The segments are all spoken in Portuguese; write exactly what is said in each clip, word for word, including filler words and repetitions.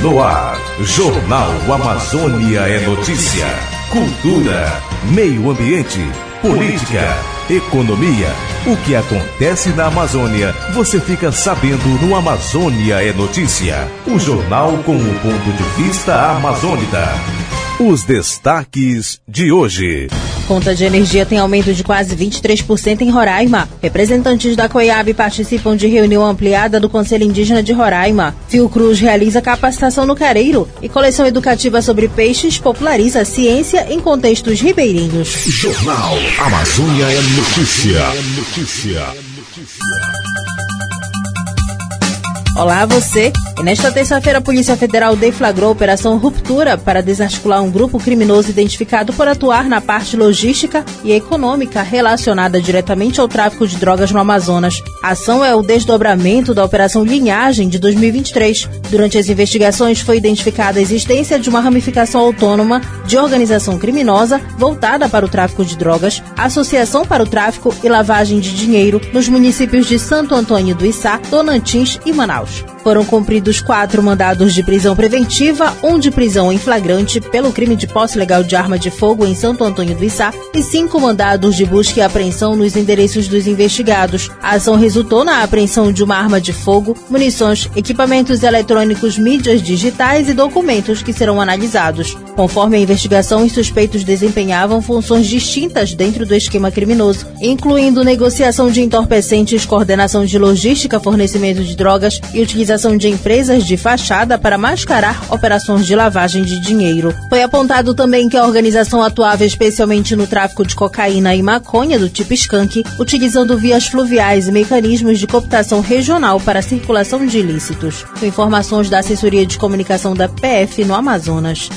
no ar. Jornal Amazônia é notícia. Cultura, meio ambiente, política, economia. O que acontece na Amazônia, você fica sabendo no Amazônia é Notícia. O jornal com o ponto de vista amazônida. Os destaques de hoje. Conta de energia tem aumento de quase vinte e três por cento em Roraima. Representantes da COIAB participam de reunião ampliada do Conselho Indígena de Roraima. Fiocruz realiza capacitação no Careiro. E coleção educativa sobre peixes populariza a ciência em contextos ribeirinhos. Jornal Amazônia é Notícia. É notícia. Olá, você! E nesta terça-feira, a Polícia Federal deflagrou a Operação Ruptura para desarticular um grupo criminoso identificado por atuar na parte logística e econômica relacionada diretamente ao tráfico de drogas no Amazonas. A ação é o desdobramento da Operação Linhagem de dois mil e vinte e três. Durante as investigações, foi identificada a existência de uma ramificação autônoma de organização criminosa voltada para o tráfico de drogas, associação para o tráfico e lavagem de dinheiro nos municípios de Santo Antônio do Içá, Tocantins e Manaus. Foram cumpridos quatro mandados de prisão preventiva, um de prisão em flagrante pelo crime de posse ilegal de arma de fogo em Santo Antônio do Içá e cinco mandados de busca e apreensão nos endereços dos investigados. A ação resultou na apreensão de uma arma de fogo, munições, equipamentos eletrônicos, mídias digitais e documentos que serão analisados. Conforme a investigação, os suspeitos desempenhavam funções distintas dentro do esquema criminoso, incluindo negociação de entorpecentes, coordenação de logística, fornecimento de drogas e utilização de empresas de fachada para mascarar operações de lavagem de dinheiro. Foi apontado também que a organização atuava especialmente no tráfico de cocaína e maconha do tipo skunk, utilizando vias fluviais e mecanismos de cooptação regional para a circulação de ilícitos. Com informações da Assessoria de Comunicação da P F no Amazonas.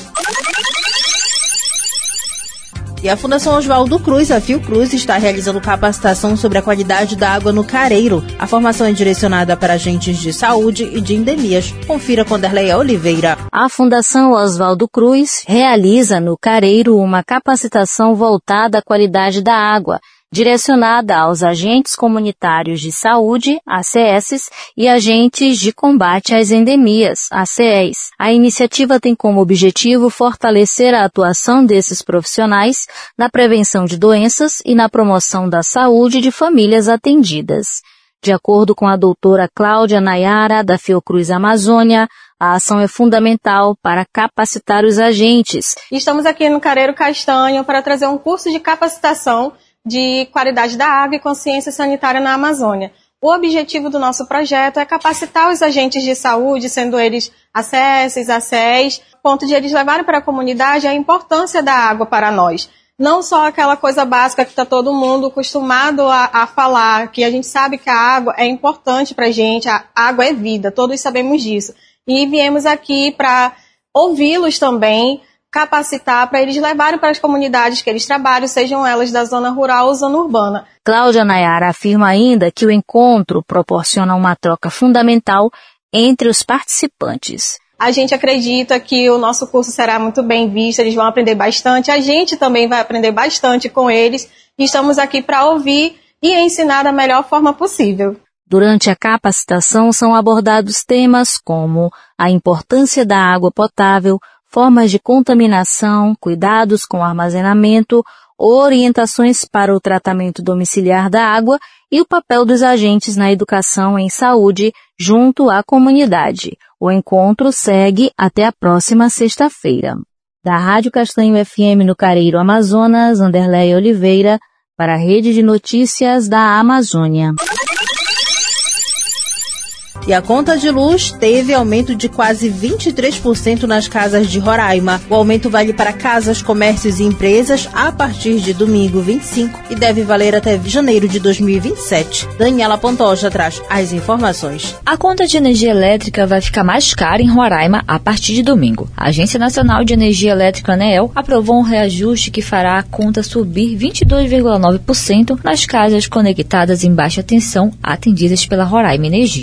E a Fundação Oswaldo Cruz, a Fiocruz, está realizando capacitação sobre a qualidade da água no Careiro. A formação é direcionada para agentes de saúde e de endemias. Confira com Derleia Oliveira. A Fundação Oswaldo Cruz realiza no Careiro uma capacitação voltada à qualidade da água, direcionada aos agentes comunitários de saúde, A C S, e agentes de combate às endemias, A C E s. A iniciativa tem como objetivo fortalecer a atuação desses profissionais na prevenção de doenças e na promoção da saúde de famílias atendidas. De acordo com a doutora Cláudia Nayara, da Fiocruz Amazônia, a ação é fundamental para capacitar os agentes. Estamos aqui no Careiro Castanho para trazer um curso de capacitação de qualidade da água e consciência sanitária na Amazônia. O objetivo do nosso projeto é capacitar os agentes de saúde, sendo eles A C S, A C E s, a ponto de eles levarem para a comunidade a importância da água para nós. Não só aquela coisa básica que está todo mundo acostumado a, a falar, que a gente sabe que a água é importante para a gente, a água é vida, todos sabemos disso. E viemos aqui para ouvi-los também, capacitar para eles levarem para as comunidades que eles trabalham, sejam elas da zona rural ou zona urbana. Cláudia Nayara afirma ainda que o encontro proporciona uma troca fundamental entre os participantes. A gente acredita que o nosso curso será muito bem visto, eles vão aprender bastante, a gente também vai aprender bastante com eles, e estamos aqui para ouvir e ensinar da melhor forma possível. Durante a capacitação são abordados temas como a importância da água potável, formas de contaminação, cuidados com o armazenamento, orientações para o tratamento domiciliar da água e o papel dos agentes na educação em saúde junto à comunidade. O encontro segue até a próxima sexta-feira. Da Rádio Castanho F M no Careiro, Amazonas, Anderleia Oliveira, para a Rede de Notícias da Amazônia. E a conta de luz teve aumento de quase vinte e três por cento nas casas de Roraima. O aumento vale para casas, comércios e empresas a partir de domingo vinte e cinco e deve valer até janeiro de dois mil e vinte e sete. Daniela Pantoja traz as informações. A conta de energia elétrica vai ficar mais cara em Roraima a partir de domingo. A Agência Nacional de Energia Elétrica, ANEEL, aprovou um reajuste que fará a conta subir vinte e dois vírgula nove por cento nas casas conectadas em baixa tensão atendidas pela Roraima Energia. As novas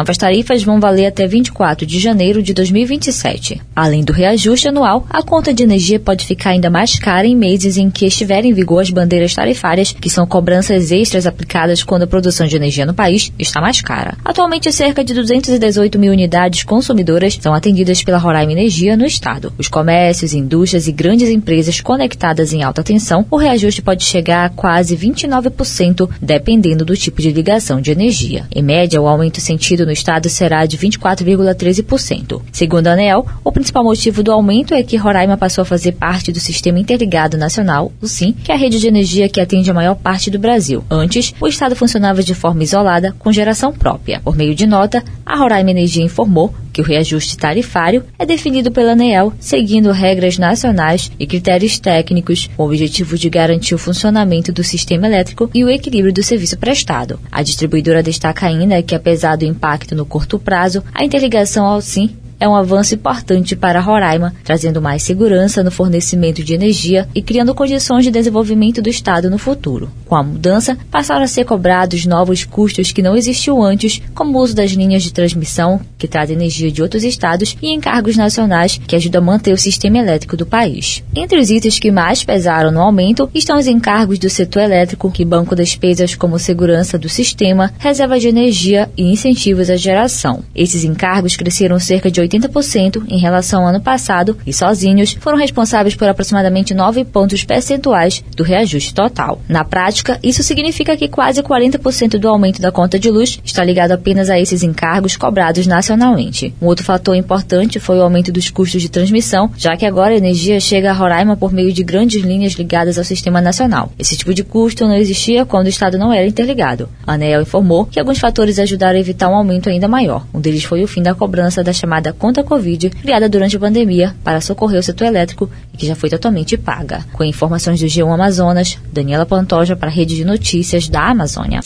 novas tarifas vão valer até vinte e quatro de janeiro de dois mil e vinte e sete. Além do reajuste anual, a conta de energia pode ficar ainda mais cara em meses em que estiverem em vigor as bandeiras tarifárias, que são cobranças extras aplicadas quando a produção de energia no país está mais cara. Atualmente, cerca de duzentas e dezoito mil unidades consumidoras são atendidas pela Roraima Energia no estado. Os comércios, indústrias e grandes empresas conectadas em alta tensão, o reajuste pode chegar a quase vinte e nove por cento, dependendo do tipo de ligação de energia. Em média, o aumento sentido no estado será de vinte e quatro vírgula treze por cento. Segundo a ANEEL, o principal motivo do aumento é que Roraima passou a fazer parte do Sistema Interligado Nacional, o SIN, que é a rede de energia que atende a maior parte do Brasil. Antes, o estado funcionava de forma isolada, com geração própria. Por meio de nota, a Roraima Energia informou que o reajuste tarifário é definido pela ANEEL, seguindo regras nacionais e critérios técnicos, com o objetivo de garantir o funcionamento do sistema elétrico e o equilíbrio do serviço prestado. A distribuidora destaca ainda que, apesar do impacto no curto prazo, a interligação ao SIN é um avanço importante para Roraima, trazendo mais segurança no fornecimento de energia e criando condições de desenvolvimento do estado no futuro. Com a mudança, passaram a ser cobrados novos custos que não existiam antes, como o uso das linhas de transmissão, que trazem energia de outros estados, e encargos nacionais, que ajudam a manter o sistema elétrico do país. Entre os itens que mais pesaram no aumento estão os encargos do setor elétrico, que bancam despesas como segurança do sistema, reserva de energia e incentivos à geração. Esses encargos cresceram cerca de oitenta por cento em relação ao ano passado e, sozinhos, foram responsáveis por aproximadamente nove pontos percentuais do reajuste total. Na prática, isso significa que quase quarenta por cento do aumento da conta de luz está ligado apenas a esses encargos cobrados nacionalmente. Um outro fator importante foi o aumento dos custos de transmissão, já que agora a energia chega a Roraima por meio de grandes linhas ligadas ao sistema nacional. Esse tipo de custo não existia quando o estado não era interligado. A ANEEL informou que alguns fatores ajudaram a evitar um aumento ainda maior. Um deles foi o fim da cobrança da chamada conta Covid, criada durante a pandemia para socorrer o setor elétrico e que já foi totalmente paga. Com informações do G um Amazonas, Daniela Pantoja para a Rede de Notícias da Amazônia.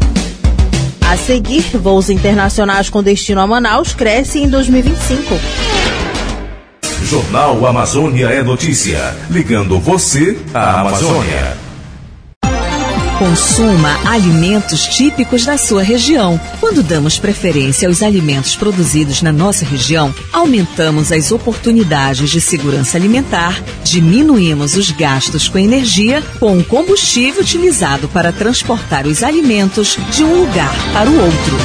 A seguir, voos internacionais com destino a Manaus crescem em dois mil e vinte e cinco. Jornal Amazônia é notícia, ligando você à Amazônia. Consuma alimentos típicos da sua região. Quando damos preferência aos alimentos produzidos na nossa região, aumentamos as oportunidades de segurança alimentar, diminuímos os gastos com energia, com o combustível utilizado para transportar os alimentos de um lugar para o outro.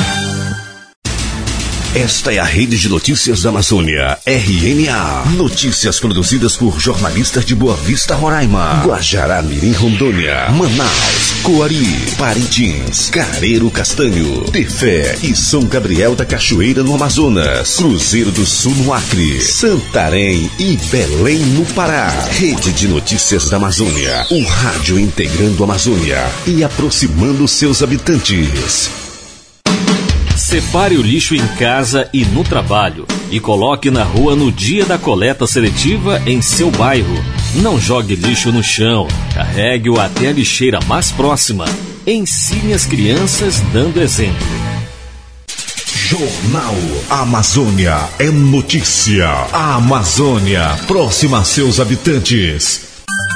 Esta é a Rede de Notícias da Amazônia, R N A. Notícias produzidas por jornalistas de Boa Vista, Roraima, Guajará-Mirim, Rondônia, Manaus, Coari, Parintins, Careiro Castanho, Tefé e São Gabriel da Cachoeira, no Amazonas, Cruzeiro do Sul, no Acre, Santarém e Belém, no Pará. Rede de Notícias da Amazônia, o rádio integrando a Amazônia e aproximando seus habitantes. Separe o lixo em casa e no trabalho e coloque na rua no dia da coleta seletiva em seu bairro. Não jogue lixo no chão, carregue-o até a lixeira mais próxima. Ensine as crianças dando exemplo. Jornal Amazônia é notícia. A Amazônia, próxima a seus habitantes.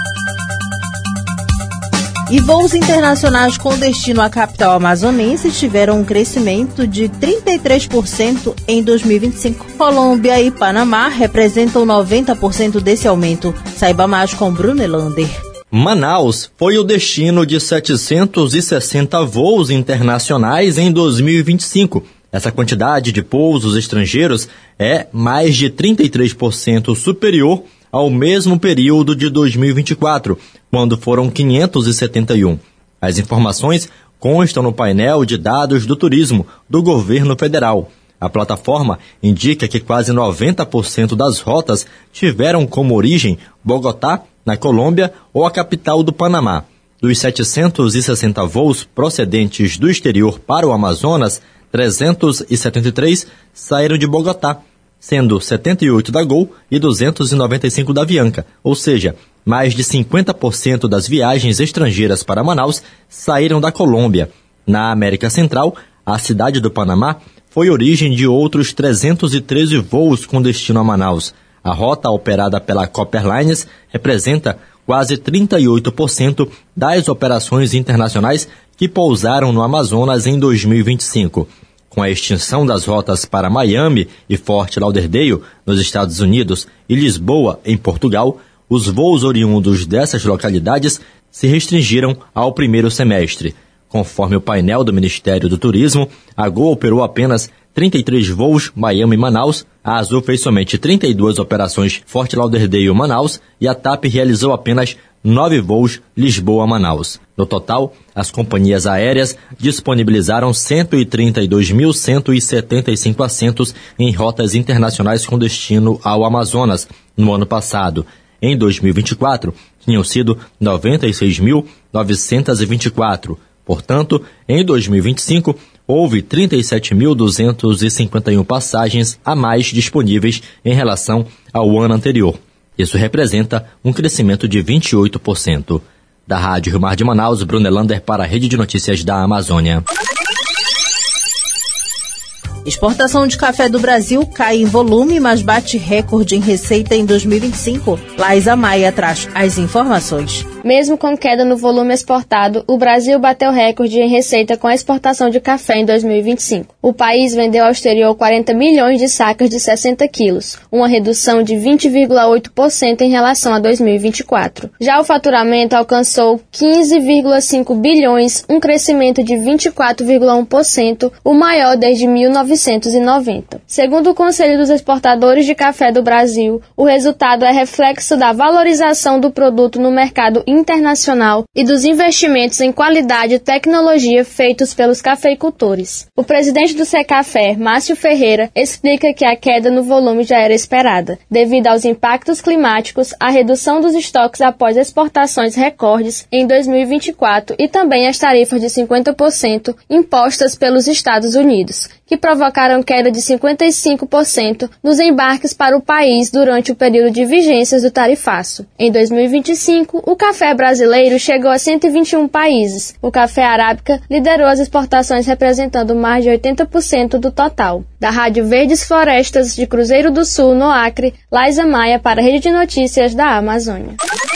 E voos internacionais com destino à capital amazonense tiveram um crescimento de trinta e três por cento em dois mil e vinte e cinco. Colômbia e Panamá representam noventa por cento desse aumento. Saiba mais com Bruno Elander. Manaus foi o destino de setecentos e sessenta voos internacionais em dois mil e vinte e cinco. Essa quantidade de pousos estrangeiros é mais de trinta e três por cento superior ao mesmo período de dois mil e vinte e quatro, quando foram quinhentos e setenta e um. As informações constam no painel de dados do turismo do governo federal. A plataforma indica que quase noventa por cento das rotas tiveram como origem Bogotá, na Colômbia, ou a capital do Panamá. Dos setecentos e sessenta voos procedentes do exterior para o Amazonas, trezentos e setenta e três saíram de Bogotá, sendo setenta e oito da Gol e duzentos e noventa e cinco da Avianca, ou seja, mais de cinquenta por cento das viagens estrangeiras para Manaus saíram da Colômbia. Na América Central, a cidade do Panamá foi origem de outros trezentos e treze voos com destino a Manaus. A rota operada pela Copa Airlines representa quase trinta e oito por cento das operações internacionais que pousaram no Amazonas em dois mil e vinte e cinco. Com a extinção das rotas para Miami e Fort Lauderdale, nos Estados Unidos, e Lisboa, em Portugal, os voos oriundos dessas localidades se restringiram ao primeiro semestre. Conforme o painel do Ministério do Turismo, a Gol operou apenas trinta e três voos Miami-Manaus, a Azul fez somente trinta e duas operações Fort Lauderdale-Manaus e a TAP realizou apenas nove voos Lisboa-Manaus. No total, as companhias aéreas disponibilizaram cento e trinta e dois mil cento e setenta e cinco assentos em rotas internacionais com destino ao Amazonas no ano passado. Em dois mil e vinte e quatro, tinham sido noventa e seis mil novecentos e vinte e quatro. Portanto, em dois mil e vinte e cinco, houve trinta e sete mil duzentas e cinquenta e uma passagens a mais disponíveis em relação ao ano anterior. Isso representa um crescimento de vinte e oito por cento. Da Rádio Rio Mar de Manaus, Brunelander para a Rede de Notícias da Amazônia. Exportação de café do Brasil cai em volume, mas bate recorde em receita em dois mil e vinte e cinco. Laísa Maia traz as informações. Mesmo com queda no volume exportado, o Brasil bateu recorde em receita com a exportação de café em dois mil e vinte e cinco. O país vendeu ao exterior quarenta milhões de sacas de sessenta quilos, uma redução de vinte vírgula oito por cento em relação a dois mil e vinte e quatro. Já o faturamento alcançou quinze vírgula cinco bilhões, um crescimento de vinte e quatro vírgula um por cento, o maior desde mil novecentos e noventa. Segundo o Conselho dos Exportadores de Café do Brasil, o resultado é reflexo da valorização do produto no mercado internacional e dos investimentos em qualidade e tecnologia feitos pelos cafeicultores. O presidente do Secafé, Márcio Ferreira, explica que a queda no volume já era esperada, devido aos impactos climáticos, a redução dos estoques após exportações recordes em dois mil e vinte e quatro e também as tarifas de cinquenta por cento impostas pelos Estados Unidos, que provocaram queda de cinquenta e cinco por cento nos embarques para o país durante o período de vigências do tarifaço. Em dois mil e vinte e cinco, o café brasileiro chegou a cento e vinte e um países. O café arábica liderou as exportações, representando mais de oitenta por cento do total. Da Rádio Verdes Florestas de Cruzeiro do Sul, no Acre, Laísa Maia para a Rede de Notícias da Amazônia.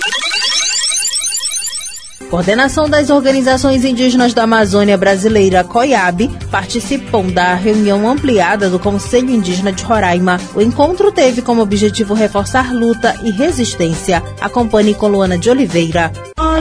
Coordenação das Organizações Indígenas da Amazônia Brasileira, COIAB, participam da reunião ampliada do Conselho Indígena de Roraima. O encontro teve como objetivo reforçar luta e resistência. Acompanhe com Luana de Oliveira.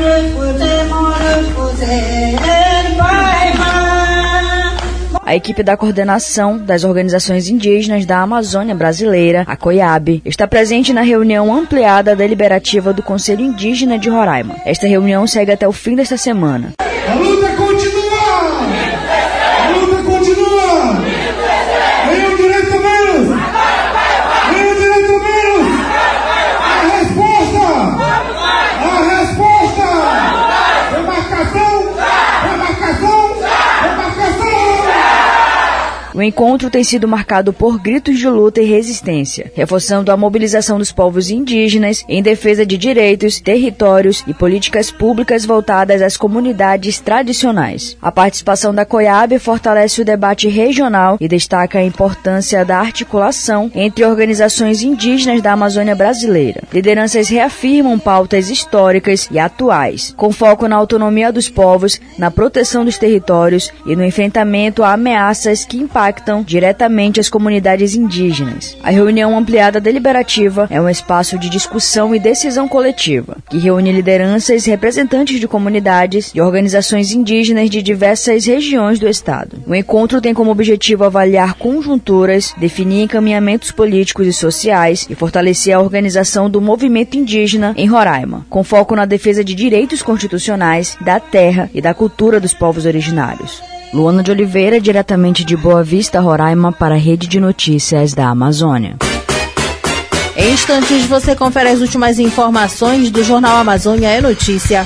A equipe da coordenação das organizações indígenas da Amazônia Brasileira, a COIAB, está presente na reunião ampliada deliberativa do Conselho Indígena de Roraima. Esta reunião segue até o fim desta semana. A luta continua! A luta continua! Venham direito menos! Venham direito menos! A resposta! A resposta! Demarcação! Demarcação! Demarcação! O encontro tem sido marcado por gritos de luta e resistência, reforçando a mobilização dos povos indígenas em defesa de direitos, territórios e políticas públicas voltadas às comunidades tradicionais. A participação da COIAB fortalece o debate regional e destaca a importância da articulação entre organizações indígenas da Amazônia brasileira. Lideranças reafirmam pautas históricas e atuais, com foco na autonomia dos povos, na proteção dos territórios e no enfrentamento a ameaças que impactam diretamente as comunidades indígenas. A reunião ampliada deliberativa é um espaço de discussão e decisão coletiva, que reúne lideranças, representantes de comunidades e organizações indígenas de diversas regiões do estado. O encontro tem como objetivo avaliar conjunturas, definir encaminhamentos políticos e sociais e fortalecer a organização do movimento indígena em Roraima, com foco na defesa de direitos constitucionais, da terra e da cultura dos povos originários. Luana de Oliveira, diretamente de Boa Vista, Roraima, para a Rede de Notícias da Amazônia. Em instantes, você confere as últimas informações do Jornal Amazônia é Notícia.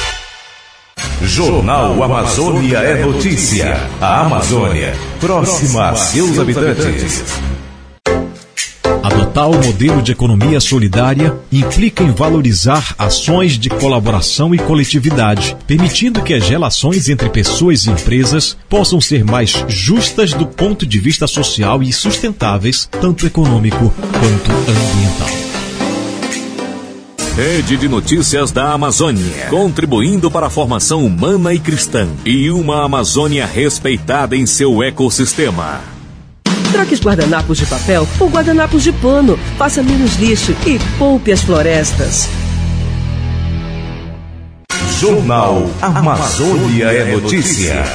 Jornal Amazônia é Notícia. A Amazônia, próxima a seus habitantes. Adotar o modelo de economia solidária implica em valorizar ações de colaboração e coletividade, permitindo que as relações entre pessoas e empresas possam ser mais justas do ponto de vista social e sustentáveis, tanto econômico quanto ambiental. Rede de Notícias da Amazônia, contribuindo para a formação humana e cristã e uma Amazônia respeitada em seu ecossistema. Troque os guardanapos de papel por guardanapos de pano, faça menos lixo e poupe as florestas. Jornal Amazônia é Notícia.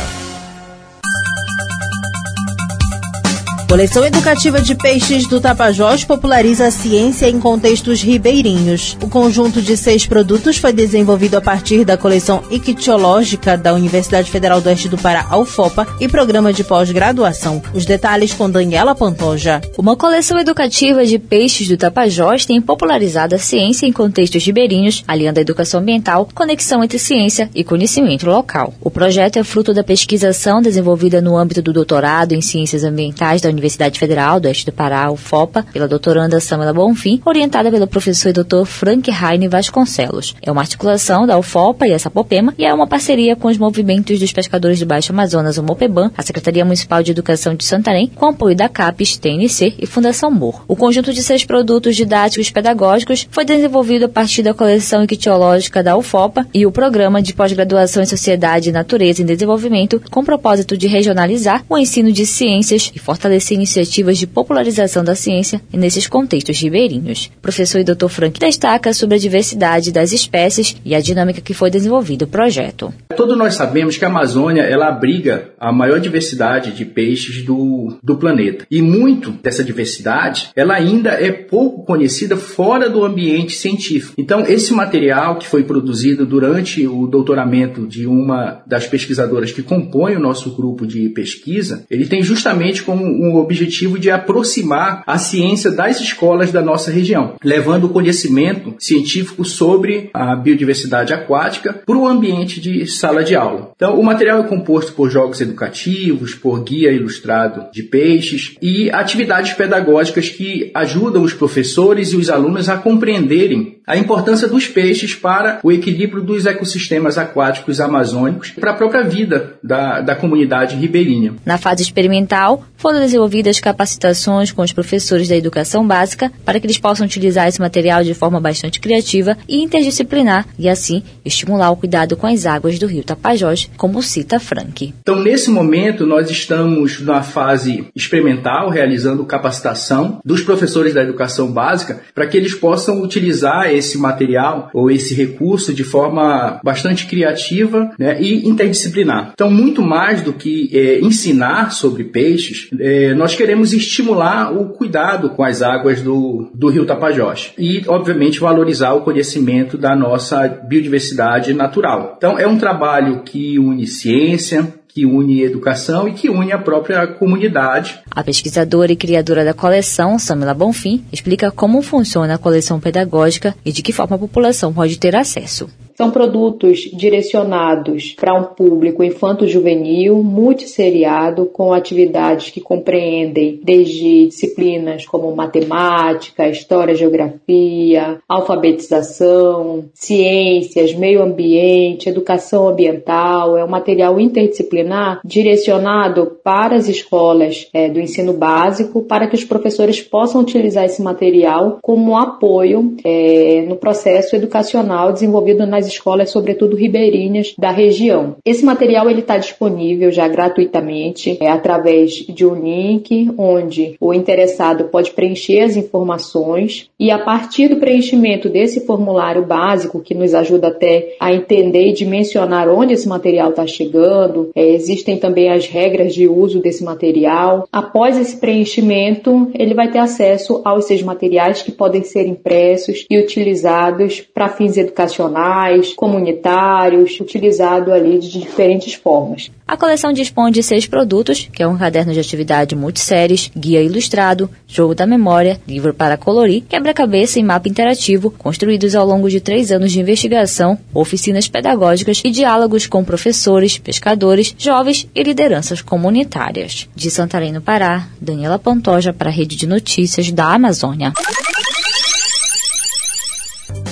Coleção educativa de peixes do Tapajós populariza a ciência em contextos ribeirinhos. O conjunto de seis produtos foi desenvolvido a partir da coleção ictiológica da Universidade Federal do Oeste do Pará, a U F O P A, e programa de pós-graduação. Os detalhes com Daniela Pantoja. Uma coleção educativa de peixes do Tapajós tem popularizado a ciência em contextos ribeirinhos, aliando a educação ambiental, conexão entre ciência e conhecimento local. O projeto é fruto da pesquisação desenvolvida no âmbito do doutorado em Ciências Ambientais da Universidade Federal do Oeste do Pará, U F O P A, pela doutoranda Samela Bonfim, orientada pelo professor e doutor Frank Heine Vasconcelos. É uma articulação da U F O P A e a Sapopema e é uma parceria com os movimentos dos pescadores de Baixo Amazonas, o Mopebam, a Secretaria Municipal de Educação de Santarém, com apoio da CAPES, T N C e Fundação M O R. O conjunto de seis produtos didáticos pedagógicos foi desenvolvido a partir da coleção ictiológica da U F O P A e o programa de pós-graduação em Sociedade e Natureza em Desenvolvimento, com o propósito de regionalizar o ensino de ciências e fortalecer iniciativas de popularização da ciência nesses contextos ribeirinhos. O professor e doutor Frank destaca sobre a diversidade das espécies e a dinâmica que foi desenvolvido o projeto. Todos nós sabemos que a Amazônia ela abriga a maior diversidade de peixes do, do planeta. E muito dessa diversidade ela ainda é pouco conhecida fora do ambiente científico. Então, esse material que foi produzido durante o doutoramento de uma das pesquisadoras que compõe o nosso grupo de pesquisa, ele tem justamente como um objetivo de aproximar a ciência das escolas da nossa região, levando o conhecimento científico sobre a biodiversidade aquática para o ambiente de sala de aula. Então, o material é composto por jogos educativos, por guia ilustrado de peixes e atividades pedagógicas que ajudam os professores e os alunos a compreenderem a importância dos peixes para o equilíbrio dos ecossistemas aquáticos amazônicos e para a própria vida da, da comunidade ribeirinha. Na fase experimental, foram desenvolvidas capacitações com os professores da educação básica para que eles possam utilizar esse material de forma bastante criativa e interdisciplinar e, assim, estimular o cuidado com as águas do rio Tapajós, como cita Frank. Então, nesse momento, nós estamos na fase experimental, realizando capacitação dos professores da educação básica para que eles possam utilizar esse material ou esse recurso de forma bastante criativa, né, e interdisciplinar. Então, muito mais do que é, ensinar sobre peixes, é, nós queremos estimular o cuidado com as águas do, do rio Tapajós e, obviamente, valorizar o conhecimento da nossa biodiversidade natural. Então, é um trabalho que une ciência, que une educação e que une a própria comunidade. A pesquisadora e criadora da coleção, Samela Bonfim, explica como funciona a coleção pedagógica e de que forma a população pode ter acesso. São produtos direcionados para um público infanto-juvenil, multisseriado, com atividades que compreendem desde disciplinas como matemática, história, geografia, alfabetização, ciências, meio ambiente, educação ambiental. É um material interdisciplinar direcionado para as escolas é, do ensino básico, para que os professores possam utilizar esse material como apoio é, no processo educacional desenvolvido nas escolas, sobretudo ribeirinhas da região. Esse material ele está disponível já gratuitamente é, através de um link onde o interessado pode preencher as informações e a partir do preenchimento desse formulário básico que nos ajuda até a entender e dimensionar onde esse material está chegando, é, existem também as regras de uso desse material. Após esse preenchimento, ele vai ter acesso aos seus materiais que podem ser impressos e utilizados para fins educacionais, comunitários, utilizado ali de diferentes formas. A coleção dispõe de seis produtos, que é um caderno de atividade multisséries, guia ilustrado, jogo da memória, livro para colorir, quebra-cabeça e mapa interativo, construídos ao longo de três anos de investigação, oficinas pedagógicas e diálogos com professores, pescadores, jovens e lideranças comunitárias. De Santarém, no Pará, Daniela Pantoja para a Rede de Notícias da Amazônia.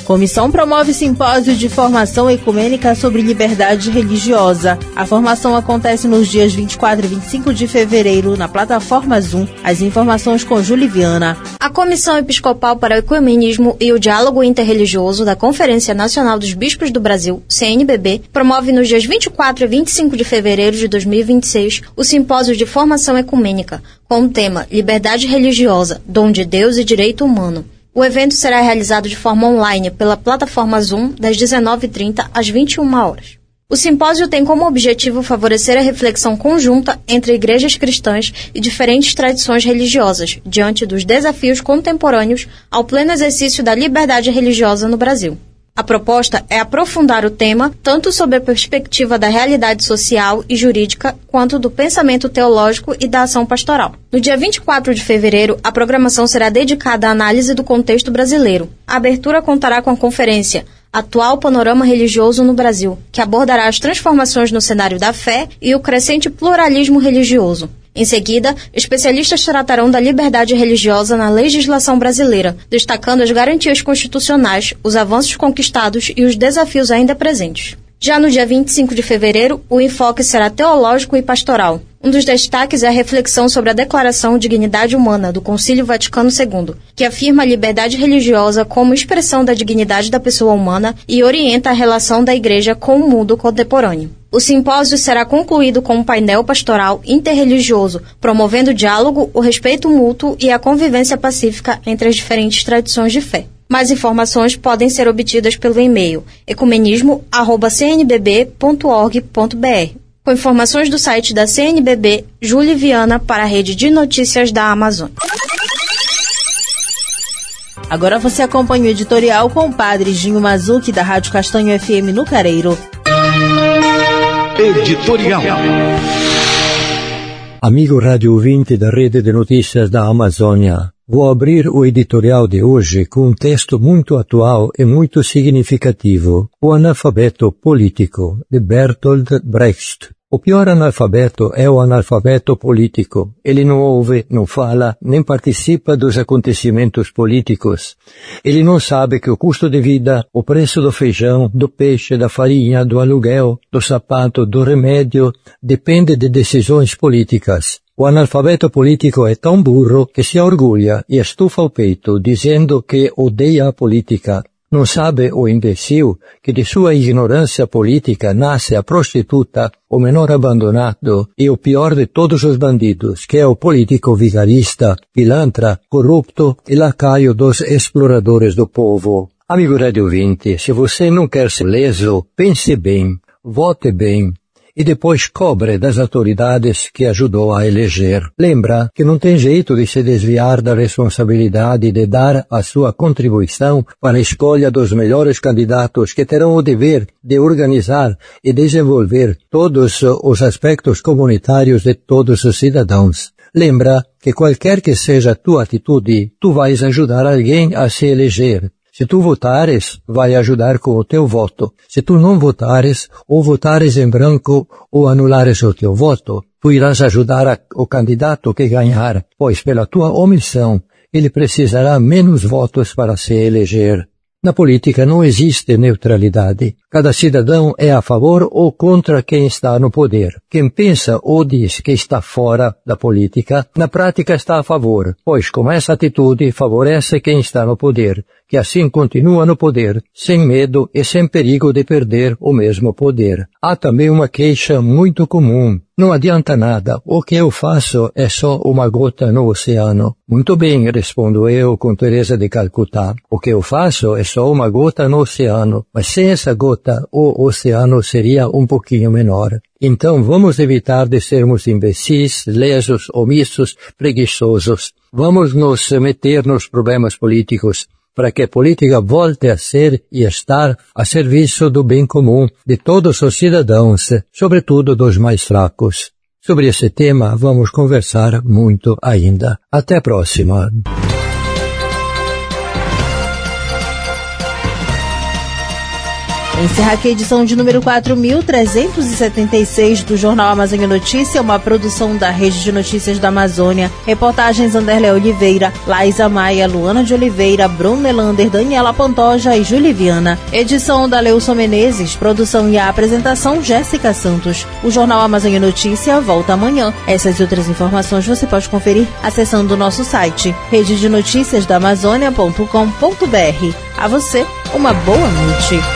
Comissão promove simpósio de formação ecumênica sobre liberdade religiosa. A formação acontece nos dias vinte e quatro e vinte e cinco de fevereiro na plataforma Zoom. As informações com Júlia Viana. A Comissão Episcopal para o Ecumenismo e o Diálogo Interreligioso da Conferência Nacional dos Bispos do Brasil, C N B B, promove nos dias vinte e quatro e vinte e cinco de fevereiro de dois mil e vinte e seis o simpósio de formação ecumênica, com o tema Liberdade Religiosa, Dom de Deus e Direito Humano. O evento será realizado de forma online pela plataforma Zoom, das dezenove e trinta às vinte e uma horas. O simpósio tem como objetivo favorecer a reflexão conjunta entre igrejas cristãs e diferentes tradições religiosas, diante dos desafios contemporâneos ao pleno exercício da liberdade religiosa no Brasil. A proposta é aprofundar o tema tanto sob a perspectiva da realidade social e jurídica, quanto do pensamento teológico e da ação pastoral. No dia vinte e quatro de fevereiro, a programação será dedicada à análise do contexto brasileiro. A abertura contará com a conferência Atual Panorama Religioso no Brasil, que abordará as transformações no cenário da fé e o crescente pluralismo religioso. Em seguida, especialistas tratarão da liberdade religiosa na legislação brasileira, destacando as garantias constitucionais, os avanços conquistados e os desafios ainda presentes. Já no dia vinte e cinco de fevereiro, o enfoque será teológico e pastoral. Um dos destaques é a reflexão sobre a Declaração de Dignidade Humana do Concílio Vaticano segundo, que afirma a liberdade religiosa como expressão da dignidade da pessoa humana e orienta a relação da Igreja com o mundo contemporâneo. O simpósio será concluído com um painel pastoral interreligioso, promovendo o diálogo, o respeito mútuo e a convivência pacífica entre as diferentes tradições de fé. Mais informações podem ser obtidas pelo e-mail ecumenismo arroba c n b b ponto org ponto b r. Com informações do site da C N B B, Júlia Viana para a Rede de Notícias da Amazônia. Agora você acompanha o editorial com o padre Ginho Mazuki, da Rádio Castanho F M no Careiro. Editorial. Amigo rádio ouvinte da Rede de Notícias da Amazônia, vou abrir o editorial de hoje com um texto muito atual e muito significativo, O Analfabeto Político, de Bertolt Brecht. O pior analfabeto é o analfabeto político. Ele não ouve, não fala, nem participa dos acontecimentos políticos. Ele não sabe que o custo de vida, o preço do feijão, do peixe, da farinha, do aluguel, do sapato, do remédio, depende de decisões políticas. O analfabeto político é tão burro que se orgulha e estufa o peito dizendo que odeia a política. Não sabe o imbecil que de sua ignorância política nasce a prostituta, o menor abandonado e o pior de todos os bandidos, que é o político vigarista, pilantra, corrupto e lacaio dos exploradores do povo. Amigo rádio ouvinte, se você não quer ser leso, pense bem, vote bem e depois cobre das autoridades que ajudou a eleger. Lembra que não tem jeito de se desviar da responsabilidade de dar a sua contribuição para a escolha dos melhores candidatos que terão o dever de organizar e desenvolver todos os aspectos comunitários de todos os cidadãos. Lembra que qualquer que seja a tua atitude, tu vais ajudar alguém a se eleger. Se tu votares, vai ajudar com o teu voto. Se tu não votares, ou votares em branco, ou anulares o teu voto, tu irás ajudar a, o candidato que ganhar, pois pela tua omissão, ele precisará menos votos para se eleger. Na política não existe neutralidade. Cada cidadão é a favor ou contra quem está no poder. Quem pensa ou diz que está fora da política, na prática está a favor, pois com essa atitude favorece quem está no poder, que assim continua no poder, sem medo e sem perigo de perder o mesmo poder. Há também uma queixa muito comum. Não adianta nada, o que eu faço é só uma gota no oceano. Muito bem, respondo eu com Teresa de Calcutá. O que eu faço é só uma gota no oceano, mas sem essa gota, o oceano seria um pouquinho menor. Então vamos evitar de sermos imbecis, lesos, omissos, preguiçosos. Vamos nos meter nos problemas políticos, para que a política volte a ser e estar a serviço do bem comum de todos os cidadãos, sobretudo dos mais fracos. Sobre esse tema vamos conversar muito ainda. Até a próxima. Encerra aqui a edição de número quatro mil trezentos e setenta e seis do Jornal Amazônia Notícia, uma produção da Rede de Notícias da Amazônia. Reportagens Anderlé Oliveira, Laísa Maia, Luana de Oliveira, Bruno Nelander, Daniela Pantoja e Juliviana. Edição da Leilson Menezes, produção e a apresentação Jéssica Santos. O Jornal Amazônia Notícia volta amanhã. Essas e outras informações você pode conferir acessando o nosso site rede de notícias da amazônia ponto com ponto br. A você, uma boa noite.